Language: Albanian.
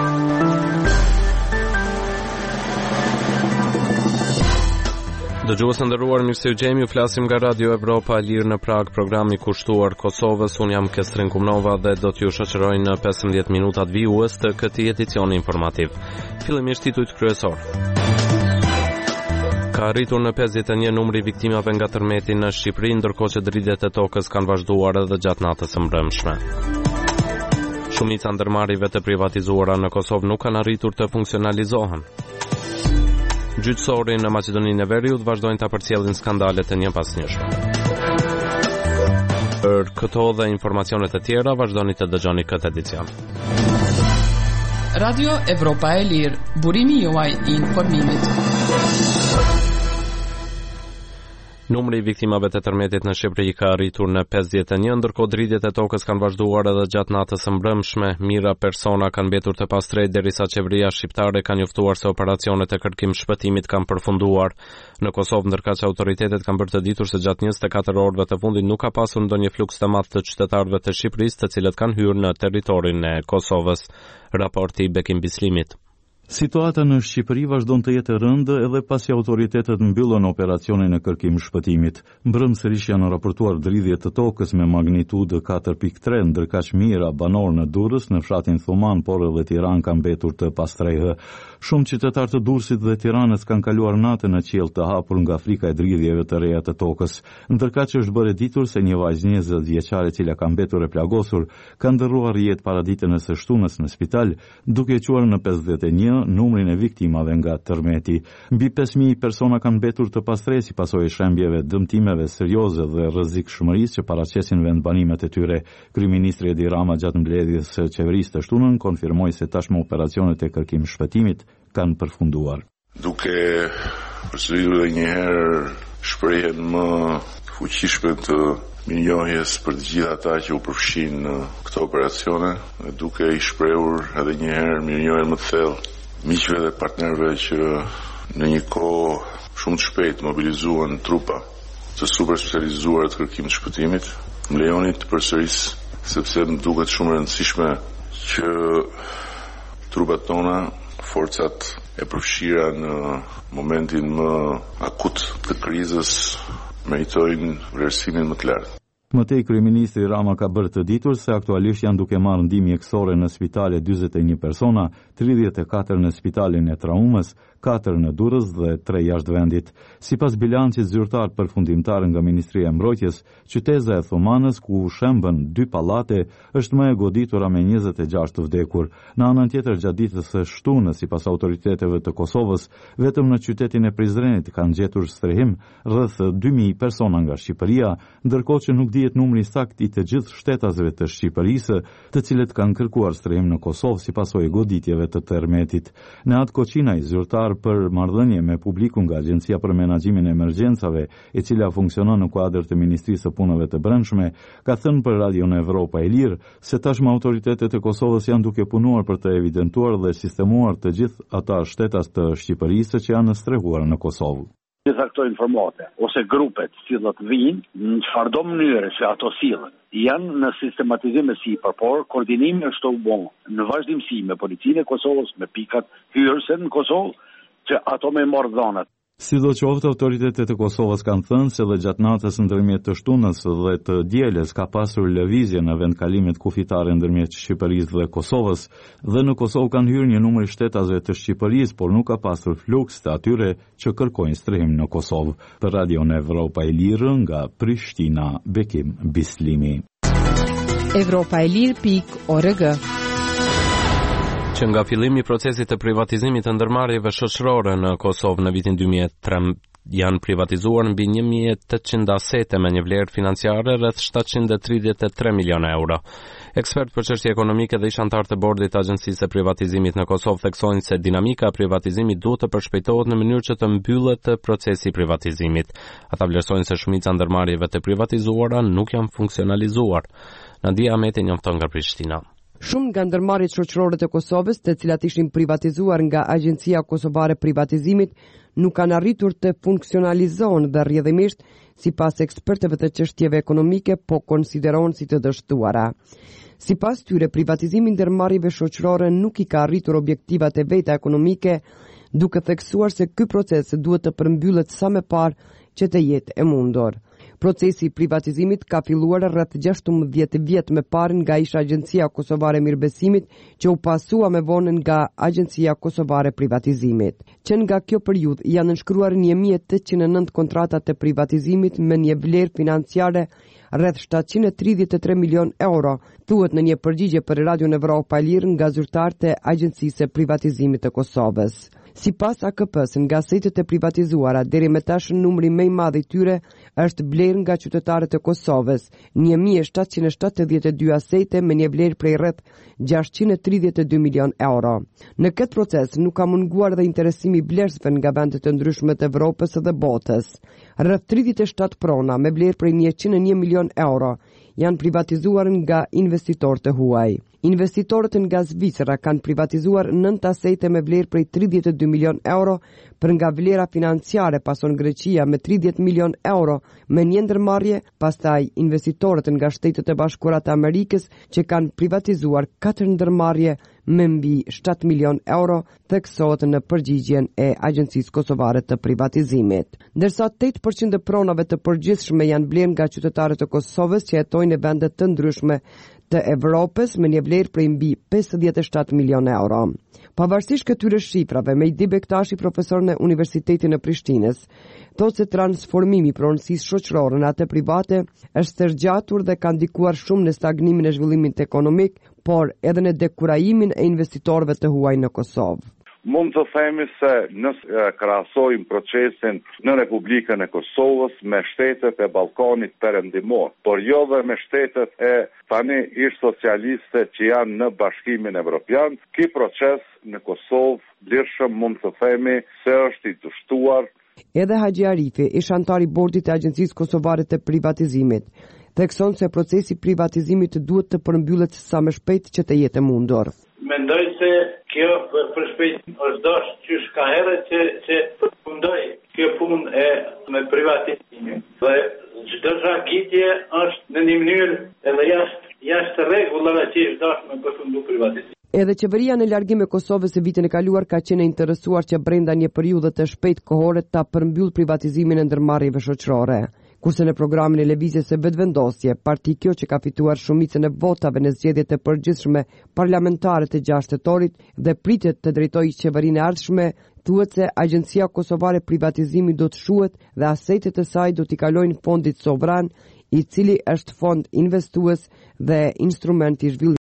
Dëgjues nderuar, mirë se u gjemi, ju flasim nga Radio Evropa e Lirë në Prag, programi kushtuar Kosovës. Unë jam Kestrin Kumnova dhe do t'ju shoqëroj në 15 minutat vijues të këtij edicioni informativ. Fillimisht titujt kryesor. Ka arritur në 51 numri i viktimave nga tërmeti në Shqipëri, ndërkohë që dridhjet e tokës kanë vazhduar edhe gjatë natës së mbrëmshme. Shumica ndërmarrjeve të privatizuara në Kosovë nuk kanë arritur të funksionalizohen. Gjyqësori në Maqedoninë e Veriut vazhdojnë ta përcjellin skandalet e njëpasnjëshme. Për këto dhe informacionet e tjera vazhdoni të dëgjoni këtë edicion. Radio Evropa e Lirë, burimi juaj i informimit. Numri i viktimave të tërmetit në Shqipëri ka arritur në 51, ndërkohë dridhjet e tokës kanë vazhduar edhe gjatë natës së mbrëmshme. Mijëra persona kanë mbetur të pastrejt derisa qeveria shqiptare ka njoftuar se operacionet e kërkim shpëtimit kanë përfunduar. Në Kosovë, ndërkaq që autoritetet kanë bërë të ditur se gjatë 24 orëve të fundit nuk ka pasur ndonjë fluks të madh të qytetarëve të Shqipërisë, të cilët kanë hyrë në territorin e Kosovës. Raporti Bekim Bislimit. Situata në Shqipëri vazhdon të jetë e rëndë edhe pasi autoritetet mbyllën operacionin e kërkim shpëtimit. Mbrëmsërisht janë raportuar dridhje të tokës me magnitudë 4.3, ndërkaq mijëra banor në Durrës, në fshatin Thuman, por edhe Tiranë kanë mbetur të pastrehë. Shumë qytetarë të Durrësit dhe Tiranës kanë kaluar natën në qiell të hapur nga frika e dridhjeve të reja të tokës. Ndërkaq që është bërë ditur se një vajzë 20 vjeçare e cila ka mbetur e plagosur ka ndërruar jetë paraditën e së shtunës në spital, duke quar në 51 numrin e viktimave nga tërmeti. Mbi 5.000 persona kanë mbetur të pastrehë si pasojë e shembjeve, dëmtimeve serioze dhe rrezikshmërisë që paraqesin vendbanimet e tyre. Kryeministri Edi Rama gjatë mbledhjes së qeverisë të shtunën konfirmoi se tashmë operacionet e kërkim shpëtimit kanë përfunduar. Duke përsëritur edhe një herë shprehjen më fuqishme të mirënjohjes për të gjithë ata që u përfshin në këto operacione, dhe duke i shprehur edhe një herë mirënjohjen më të thellë miqve dhe partnerëve që në një kohë shumë të shpejtë mobilizuan trupa të super specializuar të kërkimit shpëtimit. Më lejoni të përsëris sepse më duket shumë e rëndësishme që trupat tona, forcat e përfshira në momentin më akut të krizës, meritojnë vlerësimin më të lartë. Mëtej, kryeministri Rama ka bërë të ditur se aktualisht janë duke marrë ndihmë mjekësore në spitale 41 persona, 34 në spitalin e traumës, 4 në Durrës dhe 3 jashtë vendit. Sipas bilancit zyrtar përfundimtar nga Ministria e Mbrojtjes, qyteza e Thumanës, ku shembën 2 pallate, është më e goditura me 26 të vdekur. Në anën tjetër, gjatë ditës së shtunës, sipas autoriteteve të Kosovës, vetëm në qytetin e Prizrenit kanë gjetur strehim rreth 2000 persona nga Shqipëria, ndërkohë që nuk dihet numri sakt i të gjithë shtetasve të Shqipërisë, të cilët kanë kërkuar strehim në Kosovë si pasojë goditjeve të tërmetit. Në atë Koçinaj, zyrtar për marrëdhënie me publikun nga Agjencia për Menaxhimin e Emergjencave, e cila funksionon në kuadër të Ministrisë së Punëve të Brendshme, ka thënë për Radion Evropa e Lirë se tashmë autoritetet e Kosovës janë duke punuar për të evidentuar dhe sistemuar të gjithë ata shtetas të Shqipërisë që janë strehuar në Kosovë. Gjitha këto informate, ose grupet cilat vinë, në çfarëdo mënyre që ato sillen, janë në sistematizim e sipër, por koordinimi është u bën në vazhdimsi me policinë e Kosovës, me pikat hyrëse në Kosovë, që ato me morë dhonat. Sidoqoftë, autoritetet e Kosovës kanë thënë se dhe gjatë natës ndërmjet të shtunës dhe të dielës ka pasur lëvizje në vendkalimet kufitare ndërmjet Shqipërisë dhe Kosovës, dhe në Kosovë kanë hyrë një numër shtetazve të Shqipërisë, por nuk ka pasur fluks të atyre që kërkojnë strehim në Kosovë. Për Radion Evropa e Lirë nga Prishtina, Bekim Bislimi. Evropaelir.org. Që nga fillimi i procesit të privatizimit të ndërmarrjeve shoqërore në Kosovë në vitin 2003 janë privatizuar mbi 1800 asete me një vlerë financiare rreth 733 milionë euro. Ekspert për çështje ekonomike dhe ish antar të bordit të Agjencisë së Privatizimit në Kosovë theksojnë se dinamika e privatizimit duhet të përshpejtohet në mënyrë që të mbyllet procesi i privatizimit. Ata vlerësojnë se shumica ndërmarrjeve të privatizuara nuk janë funksionalizuar. Nadia Ameti njofton nga Prishtina. Shumë nga ndërmarrjet shoqërore të Kosovës, të cilat ishin privatizuar nga Agjencia Kosovare e Privatizimit, nuk kanë arritur të funksionalizohen dhe rrjedhimisht, sipas ekspertëve të çështjeve ekonomike, po konsiderohen si të dështuara. Sipas tyre, privatizimi i ndërmarrjeve shoqërore nuk i ka arritur objektivat e veta ekonomike, duke theksuar se ky proces duhet të përmbyllet sa më parë që të jetë e mundur. Procesi i privatizimit ka filluar rreth 16 vjet më parë nga ish Agjencia Kosovare e Mirëbesimit, që u pasua më vonë nga Agjencia Kosovare e Privatizimit. Që nga kjo periudhë janë nënshkruar 1809 kontrata të privatizimit me një vlerë financiare rreth 733 milion euro, thuhet në një përgjigje për Radion Evropa e Lirë nga zyrtarët e Agjencisë së Privatizimit të Kosovës. Sipas AKP-s, nga asetet e privatizuara deri më tash numri më i madh i tyre është blerë nga qytetarët e Kosovës, 1772 asete me një vlerë prej rreth 632 milion euro. Në këtë proces nuk ka munguar dhe interesimi i blerësve nga vendet të ndryshme të Evropës dhe botës. Rreth 37 prona me vlerë prej 101 milion euro janë privatizuar nga investitorë të huaj. Investitorët nga Zvicra kanë privatizuar 9 asete me vlerë prej 32 milion euro, për nga vlera financiare pason Greqia me 30 milion euro me një ndërmarrje, pastaj investitorët nga Shtetet e Bashkuara të Amerikës që kanë privatizuar 4 ndërmarrje me mbi 7 milion euro, theksohet në përgjigjen e Agjencisë Kosovare të Privatizimit. Ndërsa 8% e pronave të përgjithshme janë blerë nga qytetarët e Kosovës që jetojnë në vende të ndryshme të Evropës me një vlerë prej mbi 57 milion euro. Pavarësisht këtyre shifrave, Mejdi Bektashi, profesor në Universitetin e Prishtinës, thotë se transformimi i pronësisë shoqërore në atë private është tërgjatur dhe ka ndikuar shumë në stagnimin e zhvillimit ekonomik, por edhe në dekurajimin e investitorëve të huaj në Kosovë. Mund të themi se nëse krahasojmë procesin në Republikën e Kosovës me shtetet e Ballkanit Perëndimor, por jo dhe me shtetet e tani ish socialiste që janë në Bashkimin Evropian, ky proces në Kosovë lirshëm mund të themi se është i dështuar. Edhe Haxhi Arifi, ish antar i bordit të Agjencisë Kosovare të Privatizimit, thekson se procesi i privatizimit duhet të përmbyllet sa më shpejt që të jetë mundur. Mendoj se kjo për shpejt është dashur qysh ka herët që përfundoj kjo punë e me privatizimin. Dhe çdo tragedie është në një mënyrë edhe jashtë rregullave që është dashur me përfundu privatizimin. Edhe qeveria në largim e Kosovës e vitin e kaluar ka qenë interesuar që brenda një periudhe të shpejt kohore ta përmbyll privatizimin e ndërmarrjeve shoqërore. Kurse në programin e lëvizjes së vetëvendosje, parti kjo që ka fituar shumicën e votave në zgjedhjet e përgjithshme parlamentare të 6 tetorit dhe pritet të drejtojë qeverinë e ardhshme, thuhet se Agjencia Kosovare e Privatizimit do të shuhet dhe asetet e saj do t'i kalojnë fondit sovran, i cili është fond investues dhe instrument i zhvillimit